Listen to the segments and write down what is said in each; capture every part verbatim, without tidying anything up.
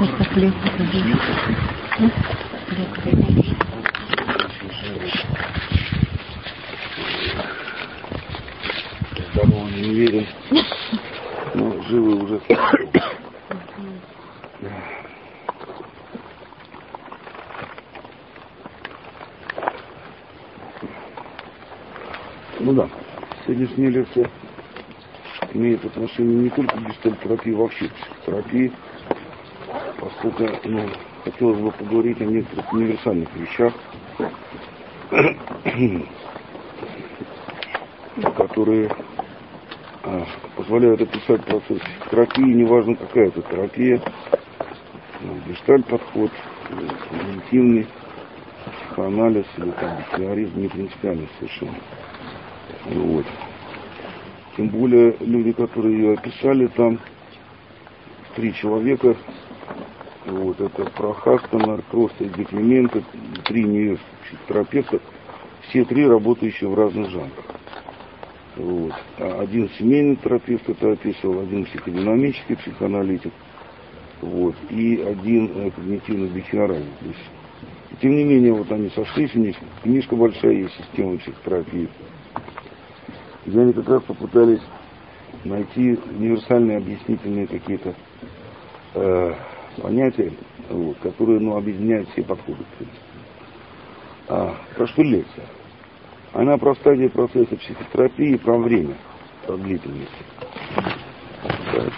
Здорово, не верим. Ну, живы уже. Ну да, сегодняшняя лекция имеет отношение не только к гештальт-терапии, вообще к психотерапии, поскольку, ну, хотелось бы поговорить о некоторых универсальных вещах, которые а, позволяют описать процесс терапии, неважно какая это терапия, гештальт-подход, когнитивный психоанализ или там теоризм, не принципиально совершенно. Вот. Тем более люди, которые ее описали, там три человека, вот, это Прохаста, Наркроста и Деклименко, три нее психотерапевта, все три работающие в разных жанрах. Вот. А один семейный терапевт это описывал, один психодинамический психоаналитик, вот, и один э, когнитивно-бихевиоральный. То есть, тем не менее, вот они сошлись, у них книжка большая есть, система психотерапии, где они как раз попытались найти универсальные объяснительные какие-то э, понятия, вот, которые, ну, объединяют все подходы. А, про что лекция? Она про стадии процесса психотерапии, про время, про длительность. Так.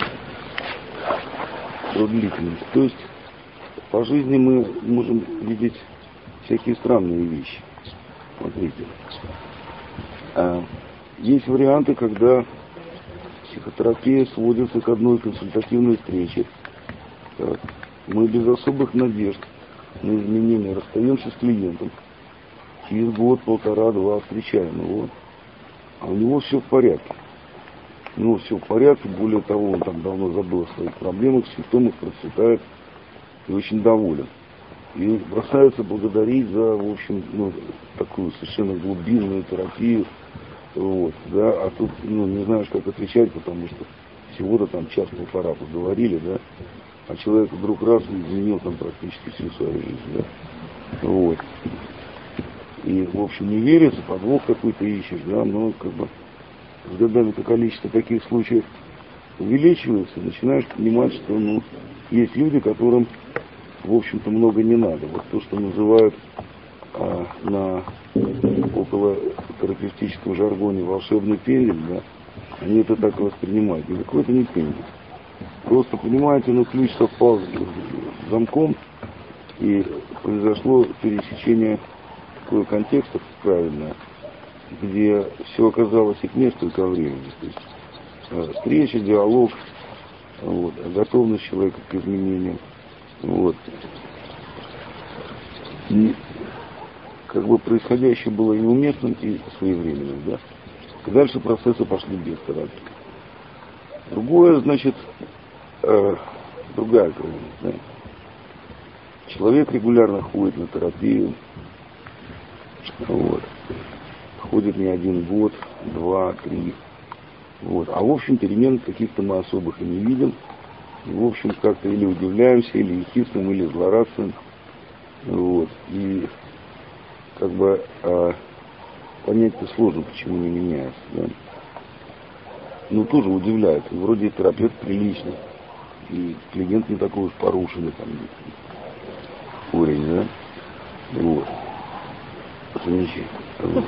Про длительность. То есть по жизни мы можем видеть всякие странные вещи. Смотрите. А, есть варианты, когда психотерапия сводится к одной консультативной встрече. Так. Мы без особых надежд на изменения расстаемся с клиентом. Через год, полтора, два встречаем его, а у него все в порядке. У него все в порядке, более того, он там давно забыл о своих проблемах, симптомах, процветает и очень доволен. И бросается благодарить за, в общем, ну, такую совершенно глубинную терапию. Вот, да, а тут, ну, не знаешь, как отвечать, потому что всего-то там час-полтора поговорили, да, а человек вдруг раз изменил там практически всю свою жизнь, да. Вот. И, в общем, не верится, подвох какой-то ищешь, да, но как бы с годами это количество таких случаев увеличивается, начинаешь понимать, что, ну, есть люди, которым, в общем-то, много не надо. Вот то, что называют а, на около терапевтическом жаргоне волшебный пендель, да, они это так воспринимают. Никакой это не пендель. Просто, понимаете, ну, ключ совпал с замком, и произошло пересечение такое контекстов правильное, где все оказалось и к месту, и ко времени. То есть э, встреча, диалог, вот, готовность человека к изменениям. Вот. И как бы происходящее было неуместным и своевременным, да. И дальше процессы пошли без терапии. Другое, значит, э, другая крайность, да. Человек регулярно ходит на терапию, вот, ходит не один год, два, три, вот, а в общем перемен каких-то мы особых и не видим, и, в общем, как-то или удивляемся, или ехидствуем, или злорадствуем, вот, и как бы а, понять-то сложно, почему не меняется, да. Ну, тоже удивляет, и вроде терапевт приличный, и клиент не такой уж порушенный, там, уровень, да, вот. Замечательно.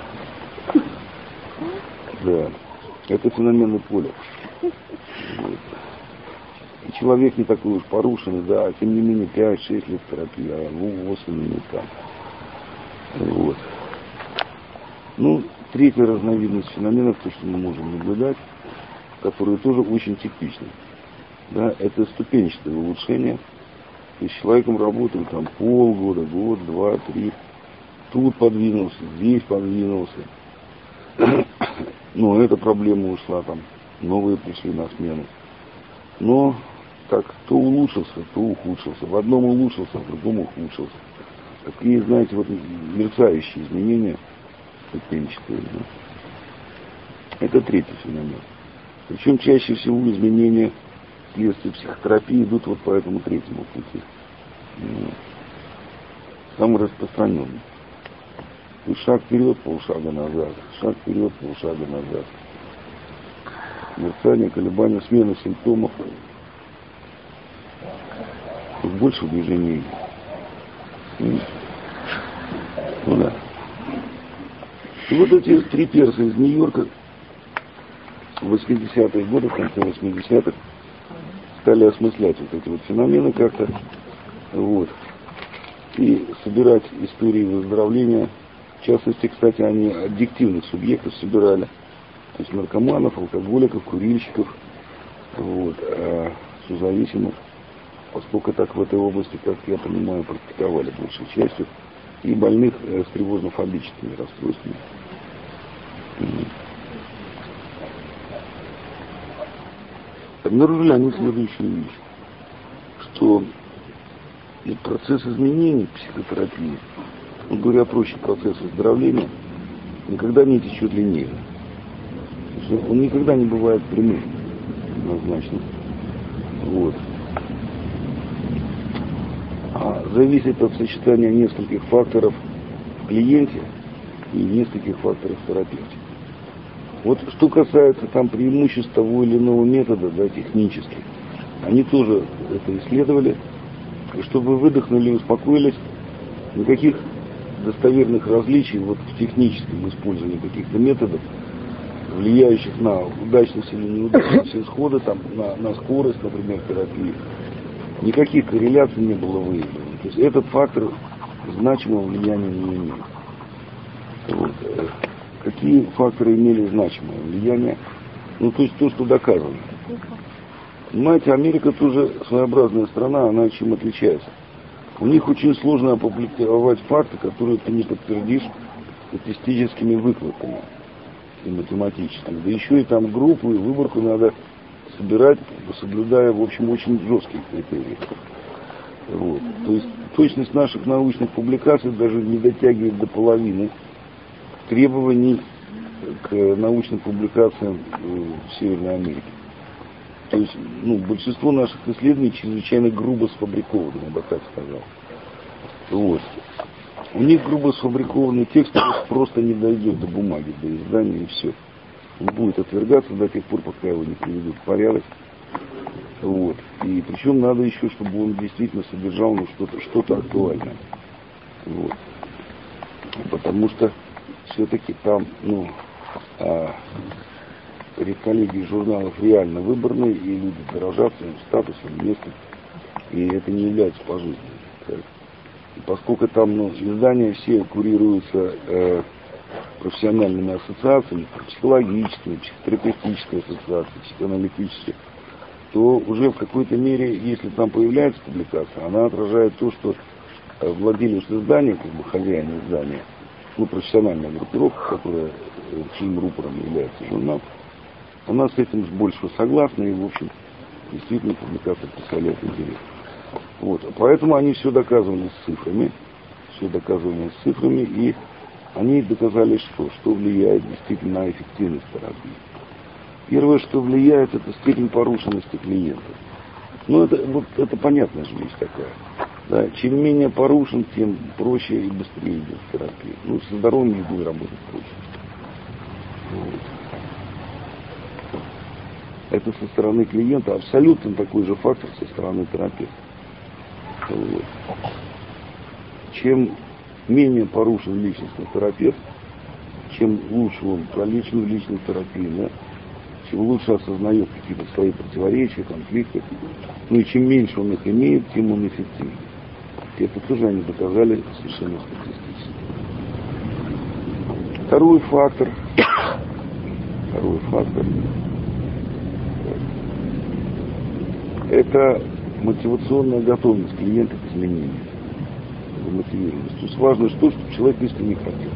Да. Это феноменное поле. Вот. И человек не такой уж порушенный, да, а тем не менее пять-шесть лет терапии, а ну восемь минут там. Вот. Ну, третья разновидность феноменов, то, что мы можем наблюдать, которые тоже очень типичны. Да, это ступенчатое улучшение. То есть с человеком работают там полгода, год, два, три. Тут подвинулся, здесь подвинулся. Но эта проблема ушла, там новые пришли на смену. Но так, то улучшился, то ухудшился. В одном улучшился, в другом ухудшился. Такие, знаете, вот мерцающие изменения, ступенчатые. Да? Это третий феномен. Причем чаще всего изменения последствия психотерапии идут вот по этому третьему пути. Самый распространенный. И шаг вперед, полшага назад. Шаг вперед, полшага назад. Мерцание, колебания, смена симптомов. Тут больше движений. Ну да. И вот эти три перса из Нью-Йорка в восьмидесятые годы, в конце восьмидесятых, стали осмыслять вот эти вот феномены как-то. Вот. И собирать истории выздоровления. В частности, кстати, они аддиктивных субъектов собирали. То есть наркоманов, алкоголиков, курильщиков, вот, а созависимых, поскольку так в этой области, как я понимаю, практиковали большей частью, и больных э, с тревожно-фобическими расстройствами. Обнаружили они следующую вещь, что процесс изменений психотерапии, ну, говоря проще, процесс выздоровления, никогда не течет линейно. Он никогда не бывает прямым, однозначно. Вот. А зависит от сочетания нескольких факторов в клиенте и нескольких факторов в терапевте. Вот что касается там преимуществ того или иного метода, да, технических, они тоже это исследовали. И чтобы вы выдохнули и успокоились, никаких достоверных различий вот в техническом использовании каких-то методов, влияющих на удачность или неудачность исхода, там, на, на скорость, например, терапии, никаких корреляций не было выявлено. То есть этот фактор значимого влияния не имеет. Вот. Какие факторы имели значимое влияние? Ну, то есть то, что доказано. Понимаете, Америка тоже своеобразная страна, она чем отличается. У них очень сложно опубликовать факты, которые ты не подтвердишь статистическими выкладками и математическими. Да еще и там группу и выборку надо собирать, соблюдая, в общем, очень жесткие критерии. Вот. То есть точность наших научных публикаций даже не дотягивает до половины требований к научным публикациям в Северной Америке. То есть, ну, большинство наших исследований чрезвычайно грубо сфабрикованы, я бы так сказал. Вот. У них грубо сфабрикованный текст просто не дойдет до бумаги, до издания, и все. Он будет отвергаться до тех пор, пока его не приведут в порядок. Вот. И причем надо еще, чтобы он действительно содержал, ну, что-то, что-то актуальное. Вот. Потому что все-таки там, ну, а, редколлегии журналов реально выборные, и люди дорожат своим статусом, местом, и это не является пожизненным. И поскольку там, ну, издания все курируются э, профессиональными ассоциациями, психологическими, психотерапевтической ассоциацией, психоаналитической, то уже в какой-то мере, если там появляется публикация, она отражает то, что владелец издания, как бы хозяин издания, ну, профессиональная группировка, которая, чьим рупором является журнал, она с этим больше согласна, и, в общем, действительно публикация представляет интерес. Вот. Поэтому они все доказывали с цифрами, все доказывали с цифрами, и они доказали, что, что влияет действительно на эффективность терапии. Первое, что влияет, это степень порушенности клиента. Ну, это, вот, это понятная же вещь такая. Да, чем менее порушен, тем проще и быстрее идет терапия. Ну, со здоровыми людьми работать проще. Вот. Это со стороны клиента абсолютно такой же фактор со стороны терапевта. Вот. Чем менее порушен личностный терапевт, чем лучше он пролечен в личной терапии, да, чем лучше осознает какие-то свои противоречия, конфликты, ну и чем меньше он их имеет, тем он эффективнее. И это тоже они доказали совершенно статистически. Второй фактор, второй фактор, это мотивационная готовность клиента к изменению, мотивированность. То есть важно что, чтобы человек искренне хотел.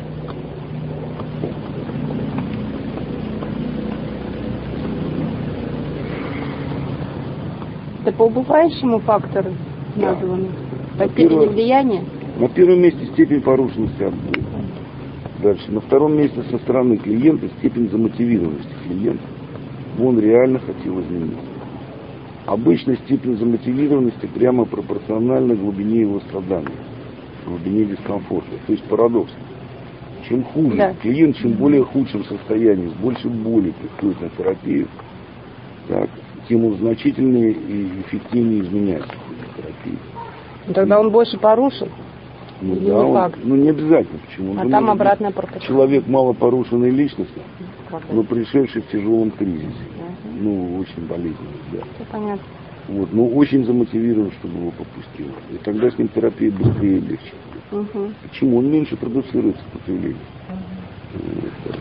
Это по убывающему фактору названо? Да. По степени влияния? На первом месте степень порушенности отбора. Дальше. На втором месте со стороны клиента степень замотивированности клиента. Он реально хотел измениться. Обычно степень замотивированности прямо пропорциональна глубине его страданий, глубине дискомфорта. То есть парадокс. Чем хуже да. клиент, чем более худшем состоянии, с большей болью приходит на терапию, так, тем он значительнее и эффективнее изменяется в терапии. Тогда он больше порушен? Ну, или да, не он, факт? ну не обязательно. Почему? А Он там обратная пропорция. Человек мало порушенной личностью, но пришедший в тяжелом кризисе. Uh-huh. Ну, очень болезненный, да. Все понятно. Вот, но очень замотивирован, чтобы его попустило. И тогда с ним терапия быстрее и легче. Uh-huh. Почему? Он меньше продуцирует сопротивление. Uh-huh. Вот.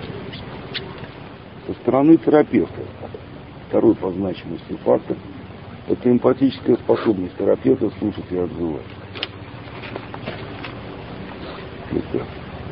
Со стороны терапевта второй по значимости фактор – это эмпатическая способность терапевта слушать и отзывать. Это.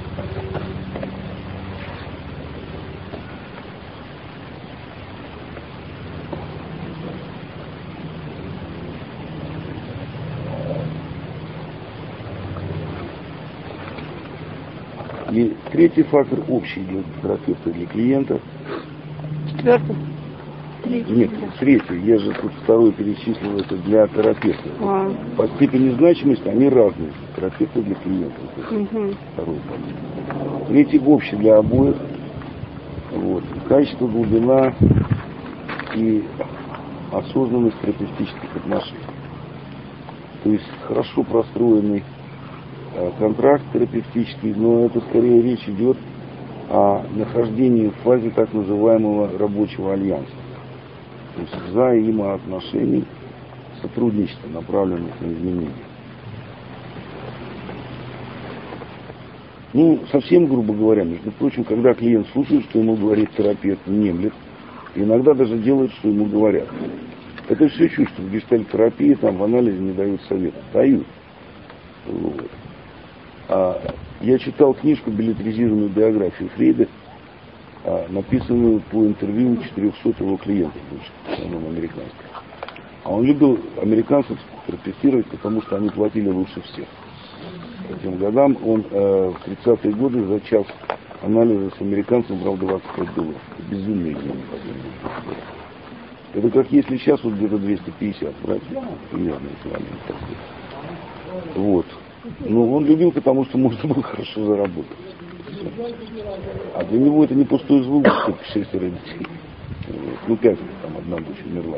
И третий фактор общий для терапевта и для клиента. Четвертый. Третий. Нет, третий. Я же тут второй перечислил, это для терапевта. А. По степени значимости они разные. Терапевта и для клиента. Угу. Второй фактор. Третий общий для обоих. Вот. Качество, глубина и осознанность терапевтических отношений. То есть хорошо простроенный контракт терапевтический, но это скорее речь идет о нахождении в фазе так называемого рабочего альянса. То есть взаимоотношений, сотрудничества, направленных на изменения. Ну, совсем грубо говоря, между прочим, когда клиент слушает, что ему говорит терапевт, немлет, иногда даже делает, что ему говорят. Это все чушь, что в гештальт-терапии, там в анализе не дают совета. Дают. Вот. А я читал книжку, билетризированную биографию Фрейда, а, написанную по интервью четырехсот его клиентов, в основном американских. А он любил американцев терапевтировать, потому что они платили лучше всех. По этим годам он э, в тридцатые годы за час анализа с американцем брал двадцать пять долларов. Безумные деньги. Это как если сейчас вот где-то двести пятьдесят брать, примерно, если вами так сказать. Вот. Но он любил, потому что можно было хорошо заработать. А для него это не пустой звук, как шестеро детей. Ну, пять, там одна дочь умерла.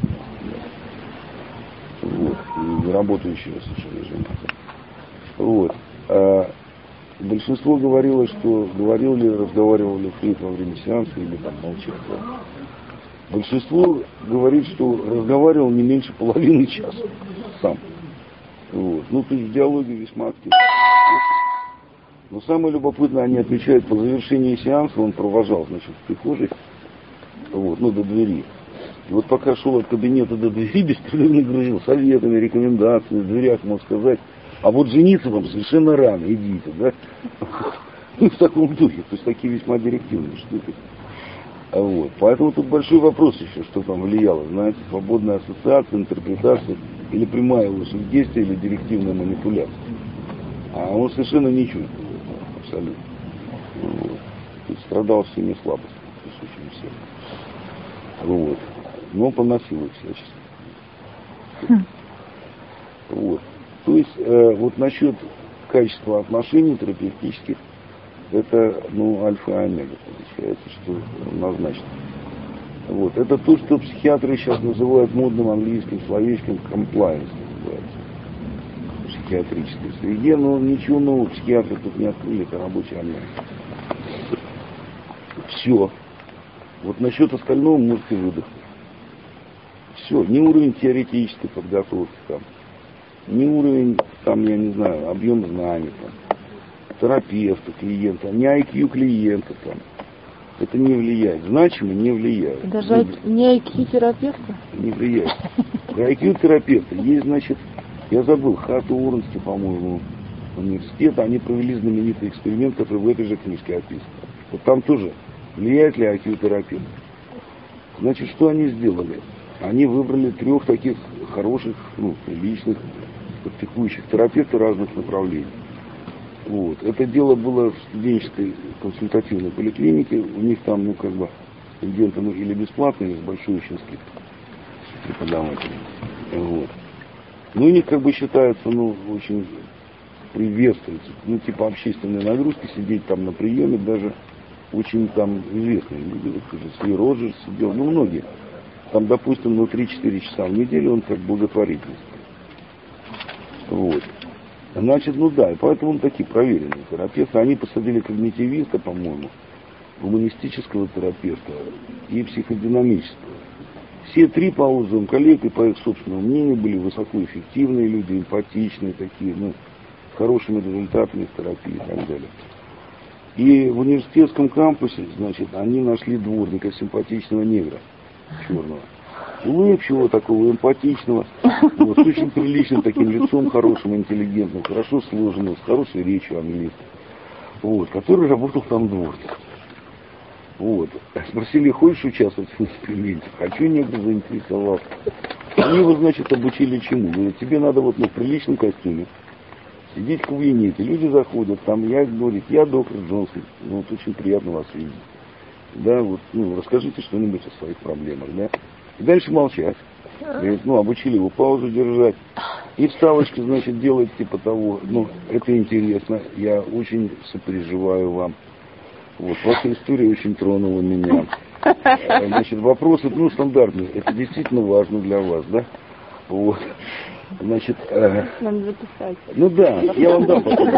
Вот. И не работающая совершенно жена. Вот. А большинство говорило, что говорил ли, разговаривал ли Фрейд во время сеанса или там молчал. Большинство говорит, что разговаривал не меньше половины часа сам. Вот. Ну, то есть в диалоге весьма активно. Но самое любопытное, они отмечают, по завершении сеанса он провожал, значит, в прихожей, вот, ну, до двери. И вот пока шел от кабинета до двери, беспрерывно грузил советами, рекомендациями, в дверях мог сказать, а вот жениться вам совершенно рано, идите, да? Ну, в таком духе, то есть такие весьма директивные штуки. Вот. Поэтому тут большой вопрос еще, что там влияло, знаете, свободная ассоциация, интерпретация, или прямая лошадь действия, или директивная манипуляция. А он совершенно не чувствовал, абсолютно. Вот. То есть страдал всеми слабостями, присущими всем. Вот. Но поносил их всячески. Хм. Вот. То есть, э, вот насчет качества отношений терапевтических, это, ну, альфа и омега, получается, что однозначно. Вот. Это то, что психиатры сейчас называют модным английским словечком compliance, называется, в психиатрической среде, но ничего нового психиатры тут не открыли, это рабочий альянс. Все. Вот насчет остального можете выдохнуть. Все. Ни уровень теоретической подготовки там, ни уровень, там, я не знаю, объем знаний, там, терапевта, клиента, ни ай кью клиента там. Это не влияет. Значимо не влияет. Даже ну, не ай кью-терапевта? Не влияет. ай кью-терапевты есть, значит, я забыл, Хату Уорренский, по-моему, университет, они провели знаменитый эксперимент, который в этой же книжке описан. Вот там тоже, влияет ли ай кью-терапевт. Значит, что они сделали? Они выбрали трех таких хороших, ну, приличных, практикующих терапевтов разных направлений. Вот. Это дело было в студенческой консультативной поликлинике. У них там, ну, как бы, студентам или бесплатно, или с большой очень скидкой. преподаватели. Вот. Ну, у них как бы считается, ну, очень приветствуется, ну, типа общественной нагрузки, сидеть там на приеме, даже очень там известные люди, вот, Сли Роджерс сидел, ну, многие. Там, допустим, ну, три-четыре часа в неделю он как благотворительность. Вот. Значит, ну да, и поэтому он такие проверенные терапевты. Они посадили когнитивиста, по-моему, гуманистического терапевта и психодинамического. Все три, по отзывам коллег и по их собственному мнению, были высокоэффективные люди, эмпатичные такие, ну, с хорошими результатами в терапии и так далее. И в университетском кампусе, значит, они нашли дворника, симпатичного негра, черного. Улыбчивого, такого эмпатичного, вот, с очень приличным таким лицом, хорошим, интеллигентным, хорошо сложенным, с хорошей речью английской, вот, который работал там дворником. Вот. Спросили, хочешь участвовать в эксперименте? Хочу, негр заинтересовался. Они его, значит, обучили чему? Говорят, тебе надо вот ну, в приличном костюме сидеть в кабинете. Люди заходят, там я, говорит, я доктор Джонсон, ну, вот очень приятно вас видеть. Да, вот, ну, расскажите что-нибудь о своих проблемах, да. И дальше молчать. Говорит, ну, обучили его паузу держать. И вставочки, значит, делать типа того, ну, это интересно, я очень сопереживаю вам. Вот, ваша история очень тронула меня. Значит, вопросы, ну, стандартные. Это действительно важно для вас, да? Вот. Значит, э, Надо записать. ну да, я вам дам потом.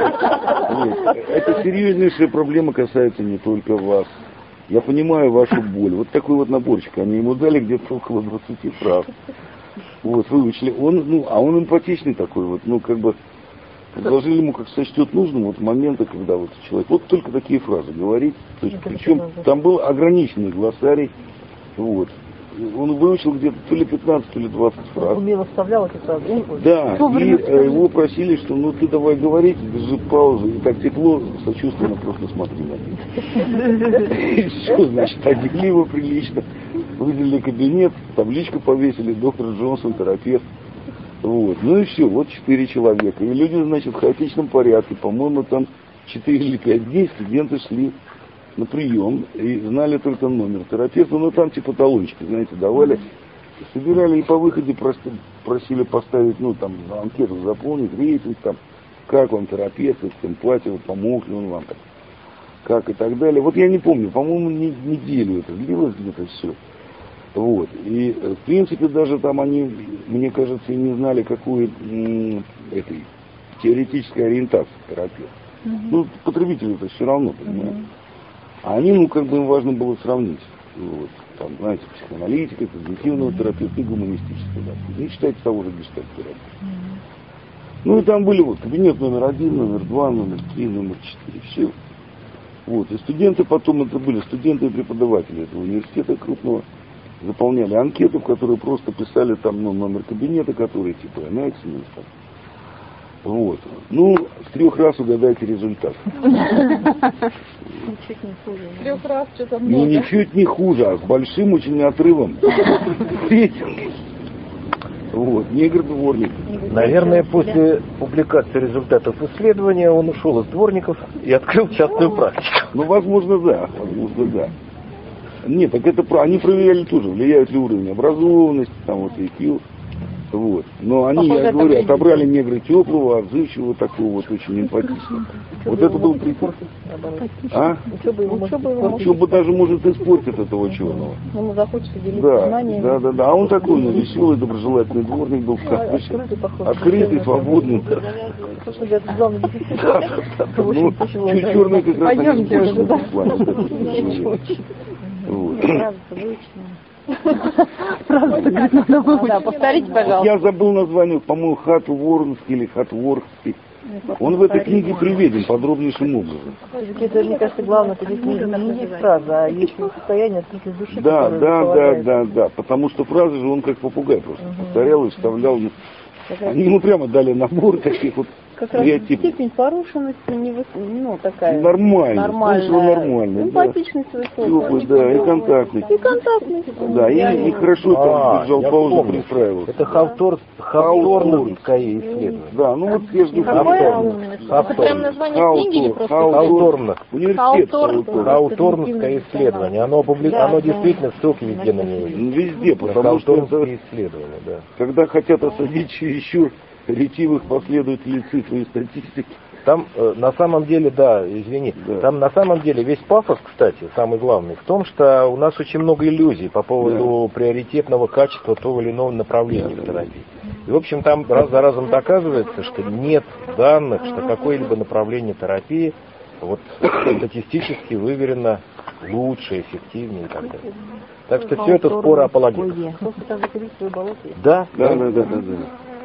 Вот. Это серьезнейшая проблема, касается не только вас. Я понимаю вашу боль. Вот такой вот наборчик. Они ему дали где-то около двадцати фраз. Вот, выучили. Он, ну, а он эмпатичный такой вот, ну, как бы, предложили ему, как сочтет нужным, вот моменты, когда вот человек, вот только такие фразы говорит. То есть, причем там был ограниченный глоссарий, вот. Он выучил где-то то ли пятнадцать, то ли двадцать фраз. Он умело вставлял эти фразы. Да, и э, его просили, что ну ты давай говорить, держи паузу, и так тепло, сочувственно просто смотри на них. И все, значит, одели его прилично, выделили кабинет, табличку повесили, доктор Джонсон, терапевт. Вот. Ну и все, вот четыре человека. И люди, значит, в хаотичном порядке, по-моему, там четыре или пять дней студенты шли на прием и знали только номер терапевта, ну там типа талончики, знаете, давали, собирали и по выходе просто просили поставить, ну там анкету заполнить, рейтинг там, как вам терапевт, с эмпатией, помог ли он вам, как, как и так далее. Вот я не помню, по-моему, не, неделю это длилось где-то все. Вот. И, в принципе, даже там они, мне кажется, и не знали, какую м, этой теоретической ориентации терапевт. Uh-huh. Ну, потребителю это все равно, понимаете. Uh-huh. А они, ну, как бы им важно было сравнить. Вот. Там, знаете, психоаналитика, когнитивного uh-huh. терапевта и гуманистического. Да. Не считайте того же гештальт-терапевта. Uh-huh. Ну, и там были вот кабинет номер один, номер два, номер три, номер четыре. Все. Вот. И студенты потом, это были студенты и преподаватели этого университета крупного, заполняли анкету, в которой просто писали там ну, номер кабинета, который типа Эмекс, там. Вот. Ну, с трех раз угадайте результат. Ничуть не хуже. С трех раз что-то много. Ну, ничуть не хуже, а с большим очень отрывом. Рейтинг. Вот, негр-дворник. Наверное, после публикации результатов исследования он ушел из дворников и открыл частную практику. Ну, возможно, да. Возможно, да. Нет, так это они проверяли тоже, влияет ли уровень образованности, там вот и ай кью. Вот. Но они, Похоже, я говорю, отобрали негра теплого, отзывчивого, такого вот очень эмпатичного. Вот это был прикол. А? Учеба даже может испортить этого черного. Ему захочется делиться да, знаниями. Да, да, да. А он такой, ну, веселый, доброжелательный дворник был в кампусе. Открытый, свободный. Ну, чуть черный как раз Правда, надо выучить. Да, повторите, пожалуйста. Я забыл название, по-моему, Хатворнский или Хатворский. Он в этой книге приведен подробнейшим образом. Это, мне кажется, главное, это не, не есть фраза, а есть состояние, смысле души. Да, да, да, да, да. Потому что фразы же он как попугай просто угу. повторял и вставлял. Они ему прямо дали набор таких вот как раз степень порушенности не выс... ну, такая нормальная, нормальная, нормальная, эмпатичность да. высокая. Теплый, да, и контактность. И контактность. Да, и, и хорошо там держал паузу, пристраивался. Это хавтор, хавторновское исследование. Да, ну вот я жду Это прям название книги или просто? Хауторно. Университет Хауторновское исследование. Оно, опублик... Да, оно да. действительно ссылки везде на него есть. везде, потому что это, Хауторновские исследования, да. когда хотят осадить чересчур ретивых последователей цифры и статистики. Там э, на самом деле, да, извини, Да. там на самом деле весь пафос, кстати, самый главный, в том, что у нас очень много иллюзий по поводу Да. приоритетного качества того или иного направления в терапии. И, в общем, там раз за разом доказывается, что нет данных, что какое-либо направление терапии вот, статистически выверено лучше, эффективнее и так далее. Так что все это споры апологетов. Да, Да, да, да, да, да.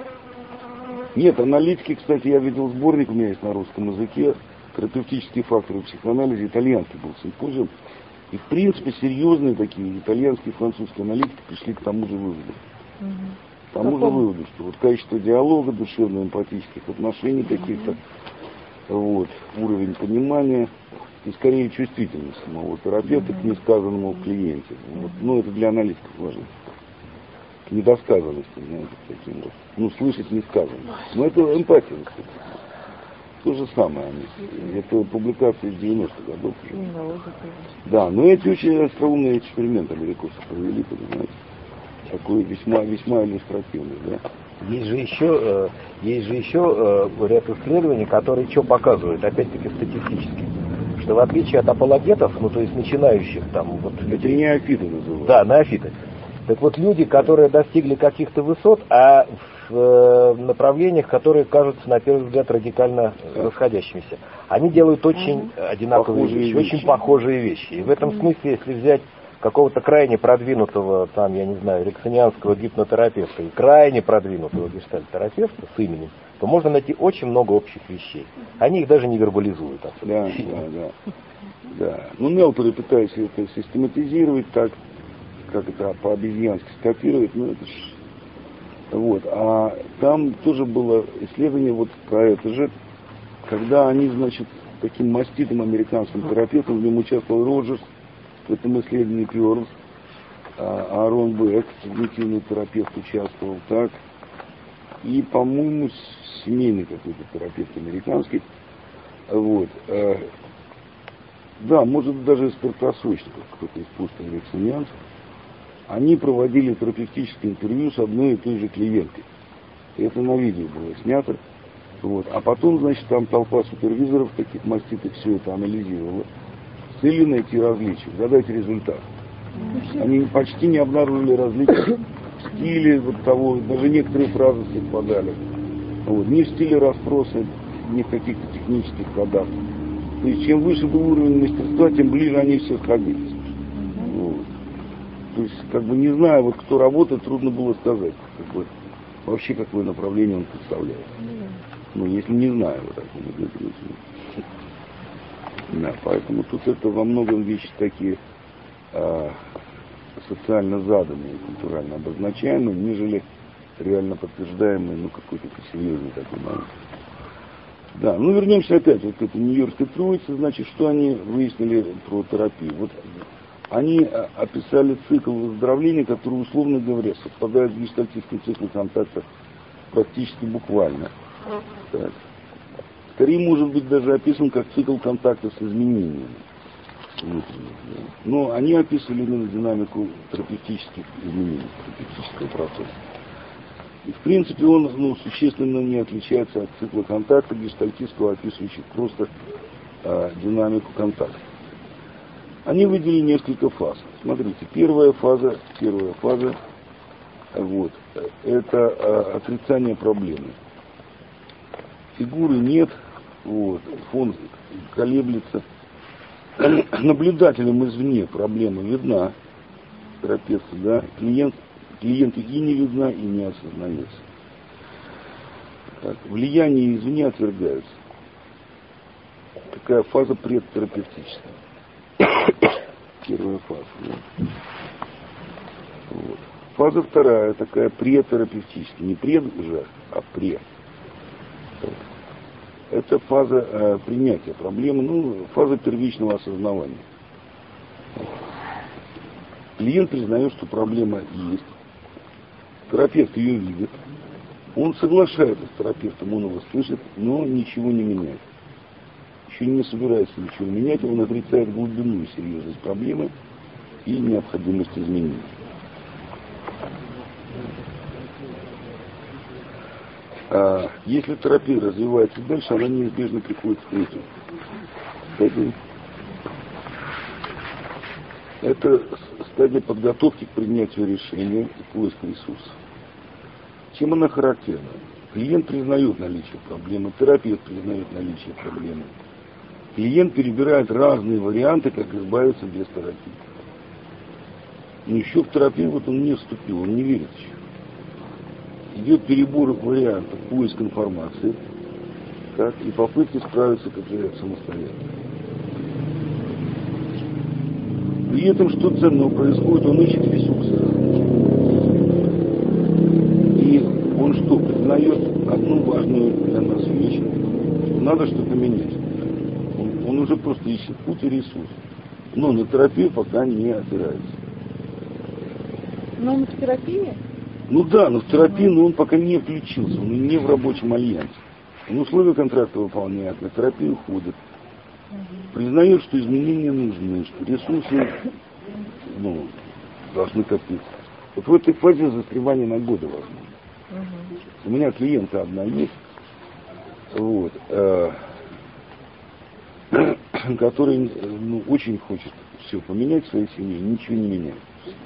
Нет, аналитики, кстати, я видел сборник, у меня есть на русском языке, терапевтические факторы в психоанализе, итальянский был симпозиум. И, в принципе, серьезные такие итальянские и французские аналитики пришли к тому же выводу. К тому же выводу, что вот качество диалога, душевно-эмпатических отношений каких-то, вот, уровень понимания и, скорее, чувствительность самого терапевта к несказанному в клиенте. Вот. Ну, это для аналитиков важно. К недосказанности, знаете, таким вот. Ну, слышать несказанно. Но это эмпатия, кстати. То же самое они. Это публикации из девяностых годов уже. Да, но эти очень остроумные эксперименты американцы провели, понимаете. Такой весьма, весьма иллюстративный, да. Есть же еще, э, есть же еще э, ряд исследований, которые что показывают, опять-таки статистически, что в отличие от апологетов, ну то есть начинающих там вот Это людей, неофиты называют. да, неофиты. Так вот люди, которые достигли каких-то высот, а в э, направлениях, которые кажутся на первый взгляд радикально расходящимися, они делают очень одинаковые Похожие вещи, вещи. очень похожие вещи. И в этом смысле, если взять какого-то крайне продвинутого, там, я не знаю, эриксонианского гипнотерапевта и крайне продвинутого гештальт-терапевта с именем, то можно найти очень много общих вещей. Они их даже не вербализуют. Да, да, да. Да. Ну, Мелтори пытается это систематизировать так, как это по-обезьянски скопировать, ну это ж... Вот. А там тоже было исследование вот про это же, когда они, значит, таким маститым американским терапевтом, в нем участвовал Роджерс, в этом исследовании Пёрлс, а Аарон Бек, когнитивный терапевт, участвовал, так, и, по-моему, семейный какой-то терапевт американский, вот, да, может даже из первосрочников, кто-то из постамериксонианцев, они проводили терапевтическое интервью с одной и той же клиенткой. И это на видео было снято. Вот. А потом, значит, там толпа супервизоров, таких маститых, все это анализировала с целью найти различия, задать результат. Они почти не обнаружили различий в стиле вот того, даже некоторые фразы совпадали. Вот. Ни в стиле расспроса, ни в каких-то технических кодах. То есть чем выше был уровень мастерства, тем ближе они все сходились. Вот. То есть, как бы не зная, вот кто работает, трудно было сказать, как бы, вообще какое направление он представляет. Ну, если не знаю, вот так вот. Да, поэтому тут это во многом вещи такие а, социально заданные, культурально обозначаемые, нежели реально подтверждаемые, ну, какой-то серьезный такой момент. Да, ну вернемся опять вот к этой Нью-Йоркской троице, значит, что они выяснили про терапию. Вот они описали цикл выздоровления, который, условно говоря, совпадает с гештальтистским циклом контакта практически буквально. Так. Скорее, может быть, даже описан как цикл контакта с изменениями. Но они описывали именно динамику терапевтических изменений, терапевтического процесса. И, в принципе, он ну, существенно не отличается от цикла контакта гештальтистского, описывающего просто а, динамику контакта. Они выделили несколько фаз. Смотрите, первая фаза, первая фаза, вот, это а, отрицание проблемы. Фигуры нет, вот, фон колеблется. Наблюдателям извне проблема видна, терапевту, да, клиент, клиенту и не видна, и не осознается. Так, влияние извне отвергается. Такая фаза предтерапевтическая. Первая фаза. Да. Вот. Фаза вторая, такая претерапевтическая. Не пред уже, а пре. Так. это фаза э, принятия проблемы, ну, фаза первичного осознавания. Клиент признает, что проблема есть, терапевт ее видит, он соглашается с терапевтом, он его слышит, но ничего не меняет. Еще не собирается ничего менять, он отрицает глубину и серьезность проблемы и необходимость изменений. А если терапия развивается дальше, она неизбежно приходит к третьему. Кстати, это стадия подготовки к принятию решения и поиска ресурсов. Чем она характерна? Клиент признает наличие проблемы, терапевт признает наличие проблемы. Клиент перебирает разные варианты, как избавиться без терапии. Но еще в терапию вот он не вступил, он не верит еще. Идет перебор вариантов, поиск информации, так, и попытки справиться как же самостоятельно. При этом, что ценного происходит, он ищет ресурсы. И он что, признает одну важную для нас вещь, что надо что-то менять. Он, он уже просто ищет путь и ресурс. Но на терапию пока не опирается. Но он в терапии? Ну да, но в терапии но он пока не включился, он не в рабочем альянсе. Он условия контракта выполняет, на терапию ходит. Признает, что изменения нужны, что ресурсы ну, должны копиться. Вот в этой фазе застревания на годы возможно. У меня клиентка одна есть, вот, э, который ну, очень хочет все поменять в своей семье, ничего не меняет.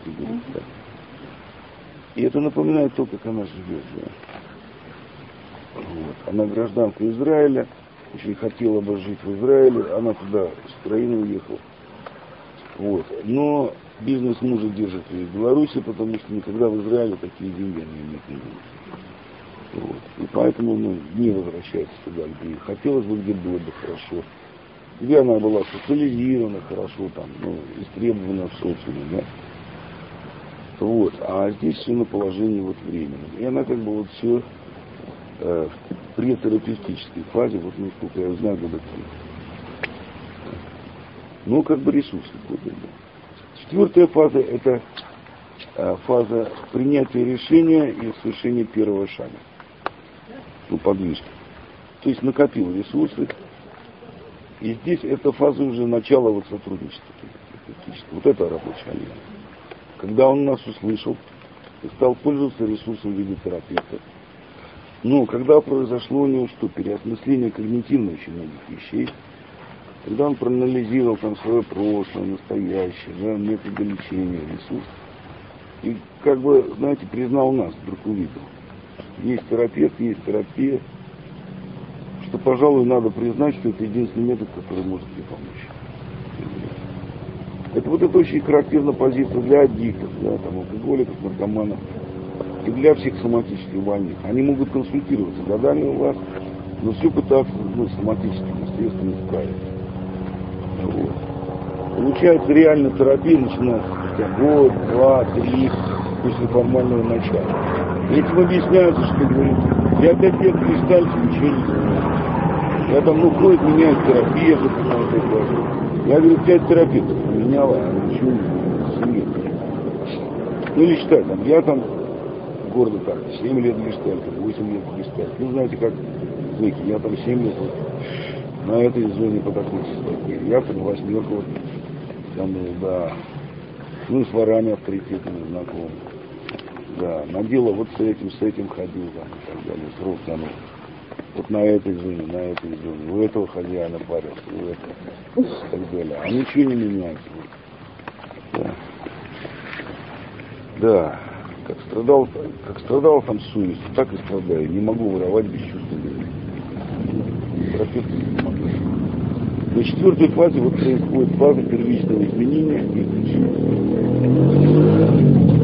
И это напоминает то, как она живет. Да. Вот. Она гражданка Израиля, очень хотела бы жить в Израиле, она туда с Украины уехала. Вот. Но бизнес мужа держит ее в Беларуси, потому что никогда в Израиле такие деньги не иметь не будут. Вот. И поэтому ну, не возвращается туда, где хотелось бы, где было бы хорошо. Где она была социализирована хорошо, там, ну, истребована в социуме, да. Вот. А здесь все на положении вот времени. И она как бы вот все э, в претерапевтической фазе, вот насколько я знаю, года три. Ну, как бы ресурсы какой-то. Четвертая фаза это э, фаза принятия решения и совершения первого шага. Ну, подвижки. То есть накопил ресурсы. И здесь эта фаза уже начала вот сотрудничества. Вот это рабочий альянс. Когда он нас услышал и стал пользоваться ресурсом в виде терапевта. Но когда произошло у него что? Переосмысление когнитивно очень многих вещей. Когда он проанализировал там свое прошлое, настоящее, да, методы лечения, ресурс. И как бы, знаете, признал нас, вдруг увидел. Есть терапевт, есть терапия. Что, пожалуй, надо признать, что это единственный метод, который может тебе помочь. Это вот это очень характерная позиция для аддиктов, да, там, алкоголиков, наркоманов и для всех соматических больных. Они могут консультироваться годами у вас, но все пытаться ну, соматическими средствами справиться. Вот. Получается реально терапия начинается спустя год, два, три после формального начала. И этим объясняется, что говорит, я пять лет гештальт, ничего не знаю. Я там, ну, ходит, меняет терапевта, я говорю, пять терапевтов поменяла, а ничего не знаю. Ну или считай, там, я там города так, семь лет гештальта, восемь лет гештальта. Ну, знаете, как зэки, я там семь лет вот, на этой зоне по такой частоте. Я там восьмерку вот, там, да, ну, с ворами авторитетными знакомы. Да, на дело вот с этим, с этим ходил, там, и так далее, срок тянул. Вот на этой зоне, на этой зоне. У этого хозяина парился, у этого. И так далее. А ничего не меняется. Да. Да. Как страдал, как страдал там совесть, так и страдаю. Не могу воровать без чувства вины. Терапевт не помогает. На четвертой фазе вот происходит фаза первичного изменения и включения.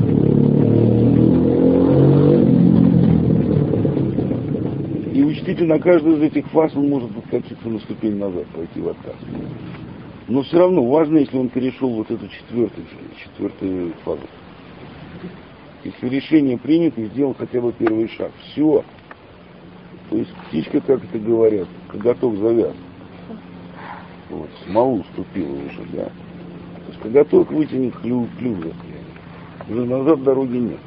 И учтите, на каждую из этих фаз он может откатиться на ступень назад, пойти в отказ. Но все равно важно, если он перешел вот эту четвертую, четвертую фазу. Если решение принято и сделал хотя бы первый шаг. Все. То есть птичка, как это говорят, коготок завяз. Вот, смолу ступила уже, да. То есть коготок вытянет, клюв, клюв застрянет. Уже назад дороги нет.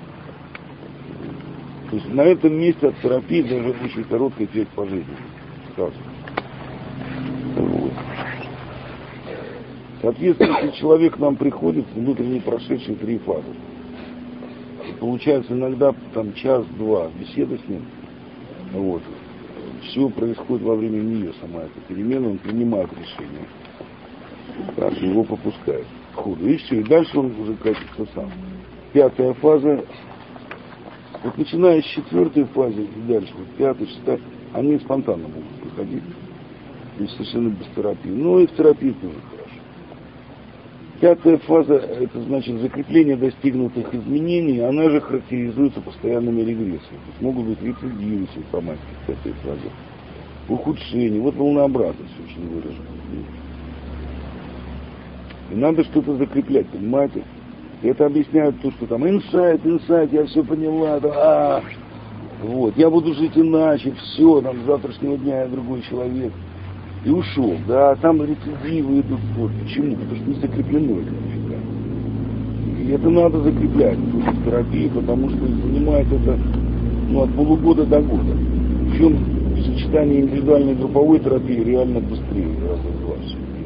То есть на этом месте от терапии даже очень короткий эффект по жизни. Сразу. Вот. Соответственно, если человек к нам приходит, внутренне прошедший три фазы, и получается иногда там час-два беседы с ним, вот, все происходит во время нее, сама эта перемена, он принимает решение, так, его попускает к ходу, и все, и дальше он уже катится сам. Пятая фаза, вот начиная с четвертой фазы и дальше, вот пятая, шестая, они спонтанно могут приходить, и совершенно без терапии, но и в терапии тоже хорошо. Пятая фаза, это значит закрепление достигнутых изменений, она же характеризуется постоянными регрессиями. То есть могут быть рецидивы симптоматики в пятой фазе, ухудшение, вот волнообразность очень выражена. И надо что-то закреплять, понимаете? И это объясняют то, что там инсайт, инсайт, я все поняла, да, а, вот, я буду жить иначе, все, там, с завтрашнего дня я другой человек. И ушел, да, а там рецидивы идут, вот, почему? Потому что не закреплено это нифига. И это надо закреплять в терапии, потому что занимает это, ну, от полугода до года. Причем сочетание индивидуальной и групповой терапии реально быстрее, раза в два.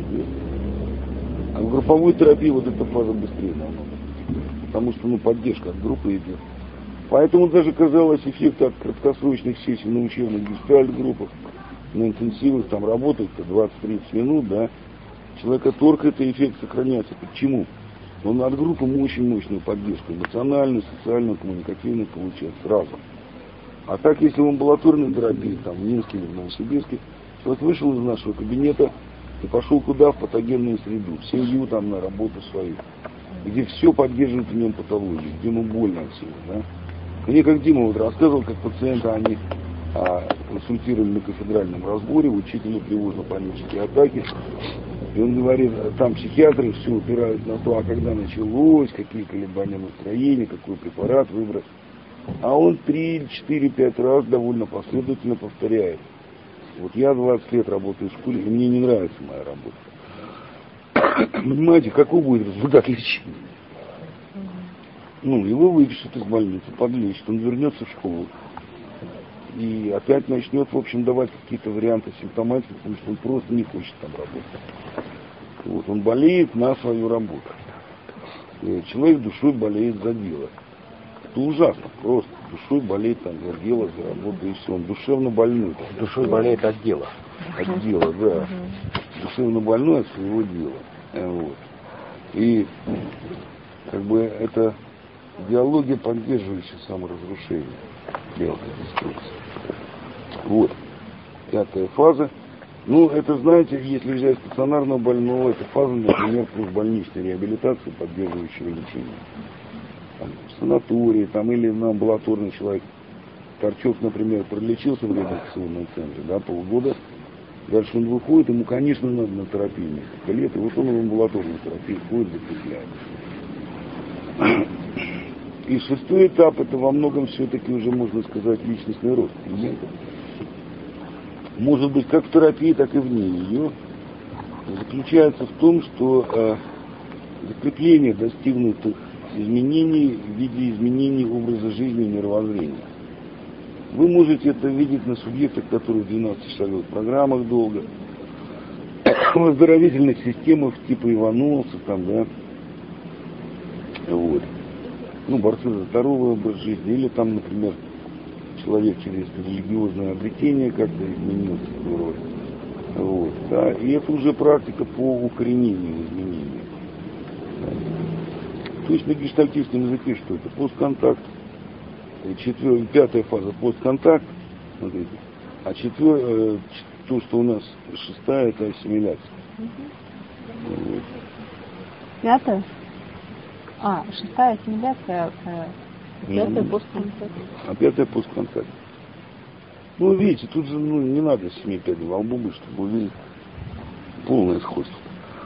А в групповой терапии вот эта фаза быстрее намного. Потому что, ну, поддержка от группы идет. Поэтому даже казалось эффект от краткосрочных сессий на учебных гештальт-группах, на интенсивах, там работает-то двадцать-тридцать минут, да, человека торкает, и эффект сохраняется. Почему? Он от группы очень мощную поддержку, эмоциональную, социальную, коммуникативную получает сразу. А так, если в амбулаторной терапии, там, в Минске или в Новосибирске, человек вышел из нашего кабинета и пошел куда? В патогенную среду, в семью, там, на работу свою, где все поддерживает в нем патологию, где ему больно от всего, да. Мне, как Дима вот рассказывал, как пациента они а, консультировали на кафедральном разборе, учителю тревожно-панические атаки. И он говорит, там психиатры все упирают на то, а когда началось, какие колебания настроения, какой препарат выбрать. А он три, четыре, пять раз довольно последовательно повторяет. Вот я двадцать лет работаю в школе, и мне не нравится моя работа. Понимаете, какой будет результат лечения? Ну, его выпишут из больницы, подлечат, он вернется в школу. И опять начнет, в общем, давать какие-то варианты симптоматики, потому что он просто не хочет там работать. Вот, он болеет на свою работу. И человек душой болеет за дело. Это ужасно, просто. Душой болеет там за дело, за работу, и все. Он душевно больной. Душой болеет от дела. От дела, да. Душевно больной от своего дела. Вот. И как бы это идеология, поддерживающая саморазрушение. Деструкция. Вот. Пятая фаза. Ну, это, знаете, если взять стационарного больного, это фаза, например, плюс больничной реабилитации, поддерживающего лечения. Там, в санатории, там, или на амбулаторный человек. Торчок, например, пролечился в реабилитационном центре, да, полгода. Дальше он выходит, ему, конечно, надо на терапию несколько лет, и вот он в амбулаторную терапию ходит, закрепляет. И шестой этап, это во многом все-таки уже, можно сказать, личностный рост. Понимаете? Может быть, как в терапии, так и вне ее, заключается в том, что э, закрепление достигнутых изменений в виде изменений образа жизни и мировоззрения. Вы можете это видеть на субъектах, которые в двенадцатичасовых программах долго, в оздоровительных системах типа Ивановцев, там, да, вот. Ну, борцы за здоровый образ жизни, или там, например, человек через религиозное обретение как-то изменился в роли. Вот, да, и это уже практика по укоренению изменений. То есть на гештальтистском языке что это? Постконтакт. Четвер... Пятая фаза постконтакт, смотрите. А четвер... то, что у нас шестая, это ассимиляция. Вот. Пятая? А, шестая ассимиляция, а пятая постконтакт. А пятая постконтакт. Ну, видите, тут же ну, не надо семи пядей во лбу быть, чтобы увидеть полное сходство.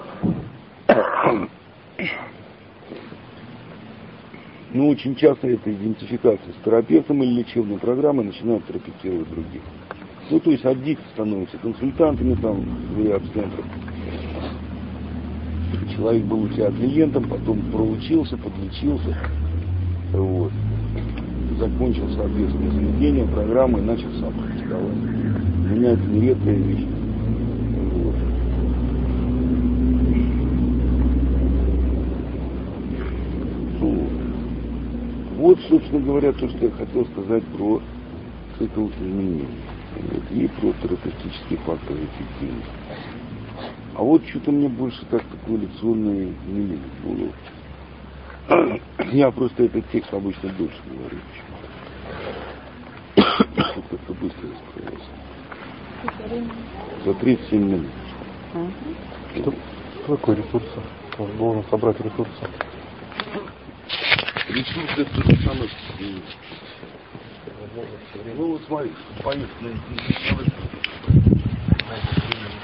Но очень часто эта идентификация с терапевтом или лечебной программой начинает терапевтировать других. Ну, то есть одни становятся консультантами там в реаб-центрах. Человек был у тебя клиентом, потом проучился, подлечился, вот. Закончил, соответственно, заведение, программы и начал сам практиковать. У меня это нередкая вещь. Вот. Вот, собственно говоря, то, что я хотел сказать про цикл изменений. Вот, и про терапевтический фактор эффективности. А вот что-то мне больше так такое лекционное не лезет в голову. Я просто этот текст обычно дольше говорю. Тут как-то быстро исправился. За тридцать семь минут. Что такое ресурсы? Он должен собрать ресурсы. Ресурсы это то же самое. Ну вот смотри, поехали.